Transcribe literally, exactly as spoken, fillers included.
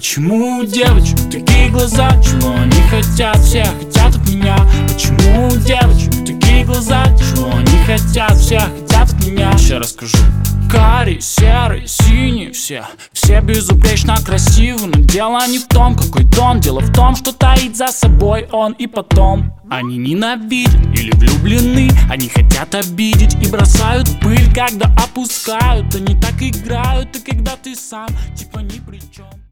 Почему у девочек такие глаза? Чего они хотят? Все хотят от меня. Почему у девочек такие глаза? Чего они хотят? Все хотят от меня. Еще расскажу. Карий, серый, синий, все Все безупречно красивы. Но дело не в том, какой тон. Дело в том, что таит за собой он. И потом они ненавидят или влюблены. Они хотят обидеть и бросают пыль, когда опускают. Они так играют, и когда ты сам типа ни при чем.